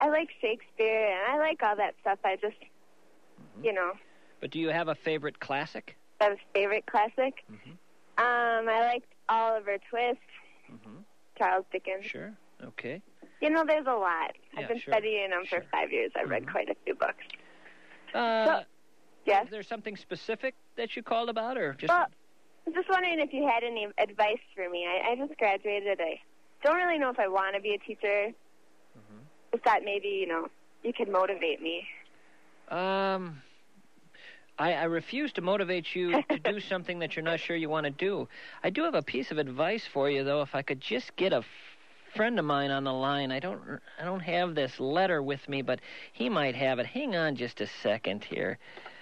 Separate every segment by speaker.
Speaker 1: I like Shakespeare, and I like all that stuff. I just,
Speaker 2: But do you have a favorite classic?
Speaker 1: I have a favorite classic. I liked Oliver Twist, Charles Dickens.
Speaker 2: Sure. Okay.
Speaker 1: There's a lot.
Speaker 2: Yeah,
Speaker 1: I've been
Speaker 2: sure.
Speaker 1: studying them for 5 years. I've read quite a few books. Yes?
Speaker 2: Is there something specific that you called about, or just...
Speaker 1: Well, I'm just wondering if you had any advice for me. I just graduated. I don't really know if I want to be a teacher. Just thought maybe, you could motivate me.
Speaker 2: I refuse to motivate you to do something that you're not sure you want to do. I do have a piece of advice for you, though. If I could just get a friend of mine on the line. I don't have this letter with me, but he might have it. Hang on just a second here.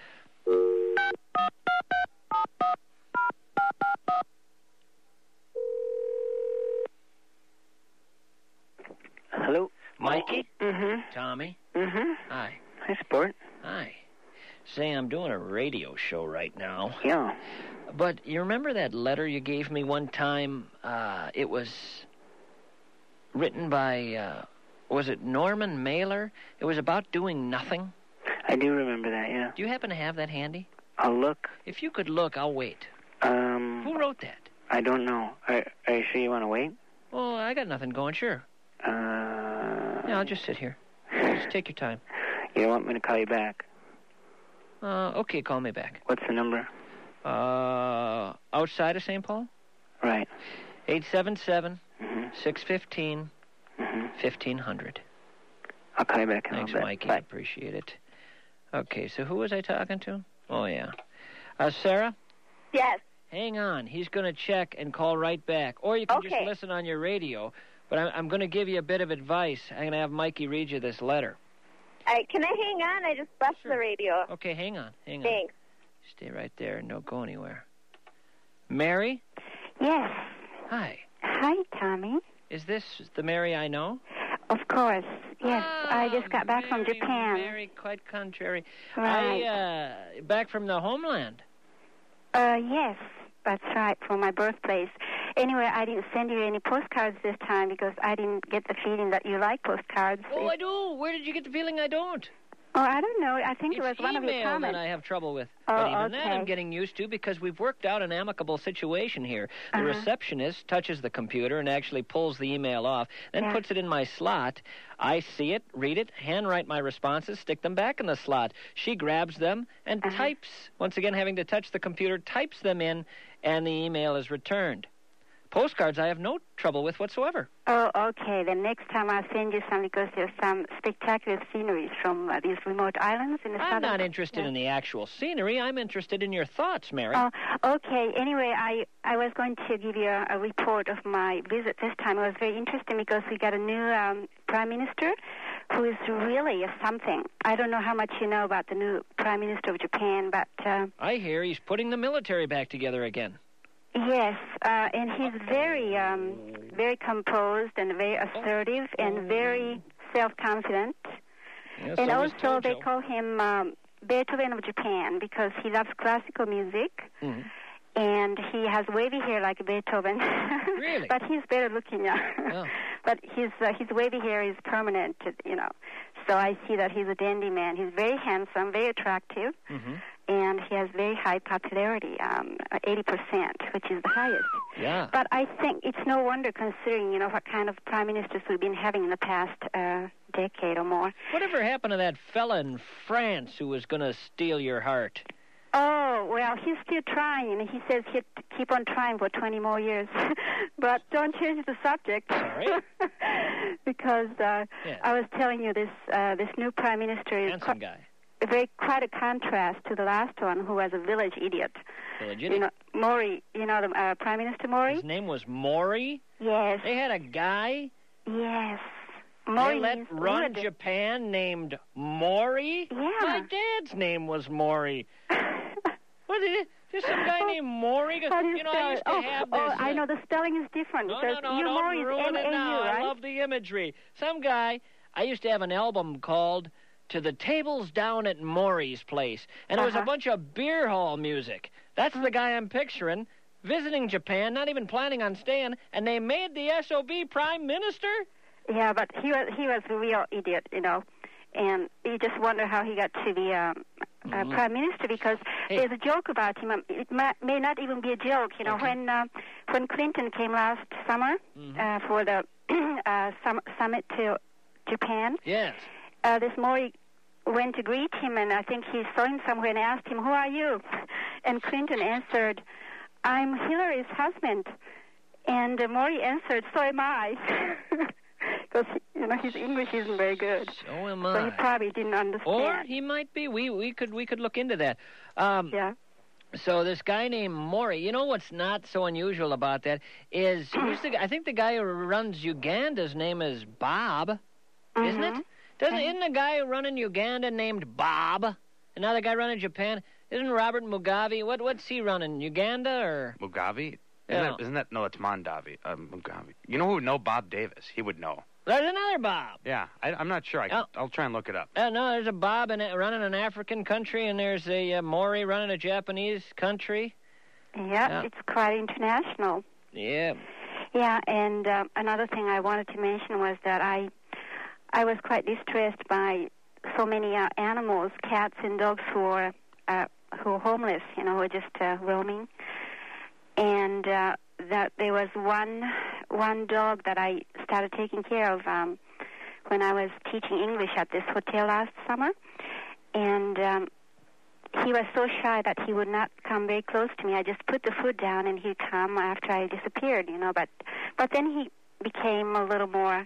Speaker 3: Hello?
Speaker 2: Mikey?
Speaker 3: Mm-hmm.
Speaker 2: Tommy?
Speaker 3: Mm-hmm.
Speaker 2: Hi.
Speaker 3: Hi, Sport.
Speaker 2: Hi. Say, I'm doing a radio show right now.
Speaker 3: Yeah.
Speaker 2: But you remember that letter you gave me one time? It was written by, was it Norman Mailer? It was about doing nothing.
Speaker 3: I do remember that, yeah.
Speaker 2: Do you happen to have that handy?
Speaker 3: I'll look.
Speaker 2: If you could look, I'll wait. Who wrote that?
Speaker 3: I don't know. Are you sure you want to wait?
Speaker 2: Well, I got nothing going, sure. Yeah, I'll just sit here. Just take your time.
Speaker 3: You don't want me to call you back?
Speaker 2: Okay, call me back.
Speaker 3: What's the number?
Speaker 2: Outside of St. Paul?
Speaker 3: Right.
Speaker 2: 877-615-1500.
Speaker 3: I'll call you back in a
Speaker 2: Thanks,
Speaker 3: little bit.
Speaker 2: Mikey.
Speaker 3: Bye.
Speaker 2: I appreciate it. Okay, so who was I talking to? Oh, yeah. Sarah?
Speaker 1: Yes.
Speaker 2: Hang on. He's going to check and call right back. Or you can just
Speaker 1: Okay.
Speaker 2: listen on your radio. But I'm going to give you a bit of advice. I'm going to have Mikey read you this letter.
Speaker 1: Can I hang on? I just left the radio.
Speaker 2: Okay, hang on.
Speaker 1: Thanks.
Speaker 2: Stay right there and don't go anywhere. Mary?
Speaker 4: Yes.
Speaker 2: Hi.
Speaker 4: Hi, Tommy.
Speaker 2: Is this the Mary I know?
Speaker 4: Of course. Yes. I just got back from
Speaker 2: Mary,
Speaker 4: Japan.
Speaker 2: Mary, quite contrary.
Speaker 4: Right.
Speaker 2: Back from the homeland.
Speaker 4: Yes. That's right, from my birthplace. Anyway, I didn't send you any postcards this time because I didn't get the feeling that you like postcards.
Speaker 2: Oh, I do. Where did you get the feeling I don't?
Speaker 4: Oh, I don't know. I think it was one of your
Speaker 2: email
Speaker 4: comments.
Speaker 2: that I have trouble with.
Speaker 4: Oh,
Speaker 2: but even that
Speaker 4: okay.
Speaker 2: I'm getting used to because we've worked out an amicable situation here. The receptionist touches the computer and actually pulls the email off, then puts it in my slot. I see it, read it, handwrite my responses, stick them back in the slot. She grabs them and types, once again having to touch the computer, types them in, and the email is returned. Postcards I have no trouble with whatsoever.
Speaker 4: Oh, okay. Then next time I'll send you some because there's some spectacular sceneries from these remote islands in the southern...
Speaker 2: I'm not interested in the actual scenery. I'm interested in your thoughts, Mary.
Speaker 4: Oh, okay. Anyway, I was going to give you a report of my visit this time. It was very interesting because we got a new prime minister who is really something. I don't know how much you know about the new prime minister of Japan, but...
Speaker 2: I hear he's putting the military back together again.
Speaker 4: Yes, and he's very, very composed and very assertive and very self-confident.
Speaker 2: Yes,
Speaker 4: and
Speaker 2: so is
Speaker 4: also they
Speaker 2: Tojo.
Speaker 4: call him Beethoven of Japan because he loves classical music.
Speaker 2: Mhm.
Speaker 4: And he has wavy hair like Beethoven.
Speaker 2: Really?
Speaker 4: But he's better looking now.
Speaker 2: Oh.
Speaker 4: But his wavy hair is permanent, So I see that he's a dandy man. He's very handsome, very attractive.
Speaker 2: Mm-hmm.
Speaker 4: And he has very high popularity, 80%, which is the highest.
Speaker 2: Yeah.
Speaker 4: But I think it's no wonder considering, what kind of prime ministers we've been having in the past decade or more.
Speaker 2: Whatever happened to that fella in France who was going to steal your heart?
Speaker 4: Oh, well, he's still trying. He says he'd keep on trying for 20 more years. But don't change the subject.
Speaker 2: Sorry?
Speaker 4: Because I was telling you this new prime minister is
Speaker 2: Handsome guy.
Speaker 4: quite a contrast to the last one, who was a village idiot.
Speaker 2: Village idiot?
Speaker 4: Mori, the Prime Minister Mori?
Speaker 2: His name was Mori?
Speaker 4: Yes.
Speaker 2: They had a guy?
Speaker 4: Yes. Mori
Speaker 2: They let
Speaker 4: means
Speaker 2: run
Speaker 4: wood.
Speaker 2: Japan named Mori?
Speaker 4: Yeah.
Speaker 2: My dad's name was Mori. What is it? There's some guy named Mori?
Speaker 4: How do you
Speaker 2: I
Speaker 4: spell
Speaker 2: used
Speaker 4: it?
Speaker 2: to have this...
Speaker 4: I know the spelling is different.
Speaker 2: No,
Speaker 4: because
Speaker 2: don't
Speaker 4: Mori is
Speaker 2: ruin it now.
Speaker 4: M-A-U, right?
Speaker 2: I love the imagery. Some guy... I used to have an album called To the Tables Down at Maury's Place, and it was a bunch of beer hall music. That's the guy I'm picturing, visiting Japan, not even planning on staying, and they made the SOB prime minister?
Speaker 4: Yeah, but he was a real idiot, you know. And you just wonder how he got to be prime minister, because there's a joke about him. It may not even be a joke, you know. When Clinton came last summer for the summit to Japan,
Speaker 2: yes,
Speaker 4: this Maury went to greet him, and I think he saw him somewhere and asked him, "Who are you?" And Clinton answered, "I'm Hillary's husband." And Maury answered, "So am I." Because, you know, his English isn't very good.
Speaker 2: So am I.
Speaker 4: So he probably didn't understand.
Speaker 2: Or he might be. We could look into that.
Speaker 4: Yeah.
Speaker 2: So this guy named Maury, you know what's not so unusual about that is, I think the guy who runs Uganda's name is Bob, isn't it? Isn't the guy running Uganda named Bob? Another guy running Japan, isn't Robert Mugabe? What's he running, Uganda or?
Speaker 5: Mugabe?
Speaker 2: Yeah.
Speaker 5: Isn't that, no, it's Mondavi. Mugabe. You know who would know? Bob Davis. He would know.
Speaker 2: There's another Bob.
Speaker 5: Yeah, I'm not sure. I'll try and look it up.
Speaker 2: No, there's a Bob running an African country, and there's a Maury running a Japanese country.
Speaker 4: Yeah, it's quite international.
Speaker 2: Yeah.
Speaker 4: Yeah, and another thing I wanted to mention was that I was quite distressed by so many animals, cats and dogs who are homeless, you know, who are just roaming. And that there was one dog that I started taking care of when I was teaching English at this hotel last summer, and he was so shy that he would not come very close to me. I just put the food down, and he'd come after I disappeared, you know. But then he became a little more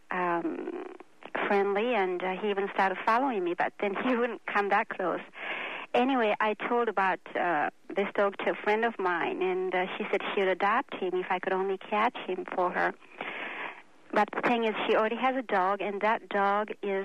Speaker 4: friendly, and he even started following me. But then he wouldn't come that close. Anyway, I told about this dog to a friend of mine, and she said she would adopt him if I could only catch him for her. But the thing is, she already has a dog, and that dog is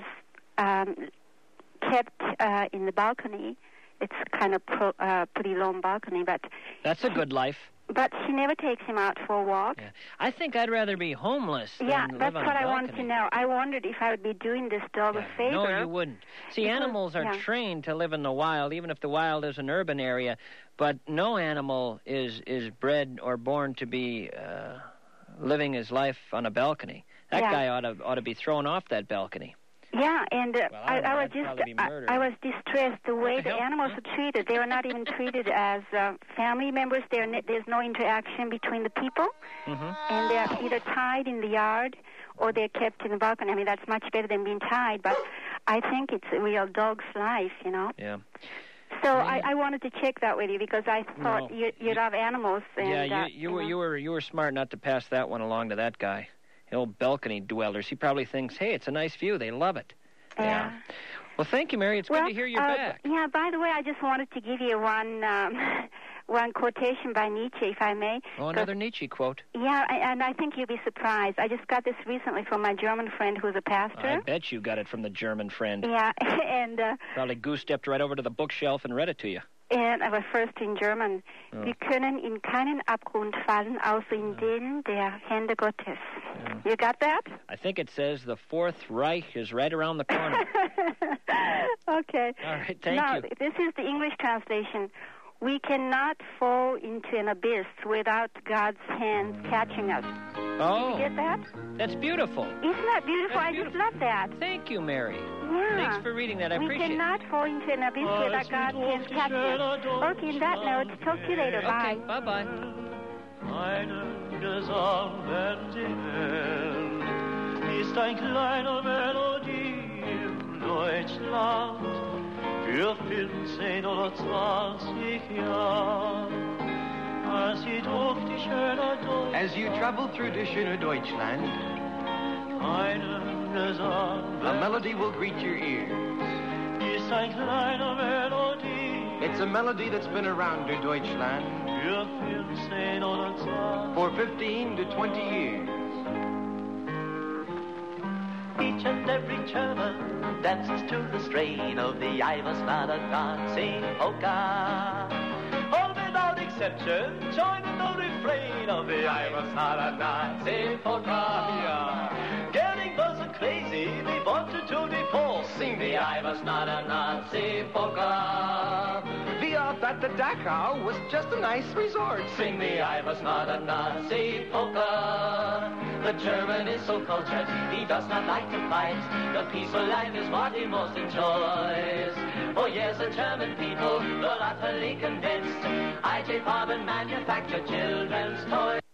Speaker 4: kept in the balcony. It's kind of pretty long balcony, but...
Speaker 2: That's a good life.
Speaker 4: But she never takes him out for a walk.
Speaker 2: Yeah. I think I'd rather be homeless than live on a balcony.
Speaker 4: Yeah, that's what I wanted to know. I wondered if I would be doing this dog a favor.
Speaker 2: No, you wouldn't. See, animals are trained to live in the wild, even if the wild is an urban area. But no animal is bred or born to be living his life on a balcony. That guy ought to be thrown off that balcony.
Speaker 4: Yeah, and I was distressed the way the animals are treated. They were not even treated as family members. There's no interaction between the people, and they're either tied in the yard or they're kept in the balcony. I mean, that's much better than being tied, but I think it's a real dog's life, you know.
Speaker 2: Yeah.
Speaker 4: So I wanted to check that with you because I thought you love animals. And,
Speaker 2: you were smart not to pass that one along to that guy. The old balcony dwellers. He probably thinks, hey, it's a nice view. They love it. Yeah. Well, thank you, Mary. It's good to hear you're back.
Speaker 4: Yeah, by the way, I just wanted to give you one quotation by Nietzsche, if I may.
Speaker 2: Oh, another Nietzsche quote.
Speaker 4: Yeah, and I think you'll be surprised. I just got this recently from my German friend who's a pastor.
Speaker 2: I bet you got it from the German friend.
Speaker 4: Yeah, and...
Speaker 2: probably goose-stepped right over to the bookshelf and read it to you.
Speaker 4: And aber first in German. Wir können in keinen Abgrund fallen, außer in den der Hände Gottes. You got that?
Speaker 2: I think it says the Fourth Reich is right around the corner.
Speaker 4: Okay.
Speaker 2: All right, thank you.
Speaker 4: This is the English translation. We cannot fall into an abyss without God's hand catching us.
Speaker 2: Oh.
Speaker 4: Did you get that?
Speaker 2: That's beautiful.
Speaker 4: Isn't that beautiful? I just love that.
Speaker 2: Thank you, Mary.
Speaker 4: Yeah.
Speaker 2: Thanks for reading that. I appreciate it.
Speaker 4: We cannot fall into an abyss without God's hand catching us. Okay, in that note, talk to you later. Bye.
Speaker 2: Okay, bye-bye.
Speaker 6: Einen Gesang wenn sie hält, ist ein kleiner Melodie in Deutschland für 15 oder 20 Jahre. Als sie durch die schöne Deutschland,
Speaker 7: as you travel through the schöne Deutschland,
Speaker 6: einen Gesang
Speaker 7: a melody will greet your ears.
Speaker 6: ist ein kleiner Melodie.
Speaker 7: It's a melody that's been around in Deutschland
Speaker 6: Für 15 oder 20.
Speaker 7: for 15 to 20 years.
Speaker 6: Each and every German dances to the strain of the I was not a dancing polka. All without exception join in the refrain of the I was not a dancing polka. Getting buzzing crazy, we wanted to the pulse. Sing the I was not a Nazi polka.
Speaker 7: Wir that the Dachau was just a nice resort.
Speaker 6: Sing me, I was not a Nazi polka. The German is so cultured, he does not like to fight. The peaceful life is what he most enjoys. Oh yes, the German people, they're utterly convinced. I.J. Farben manufacture children's toys.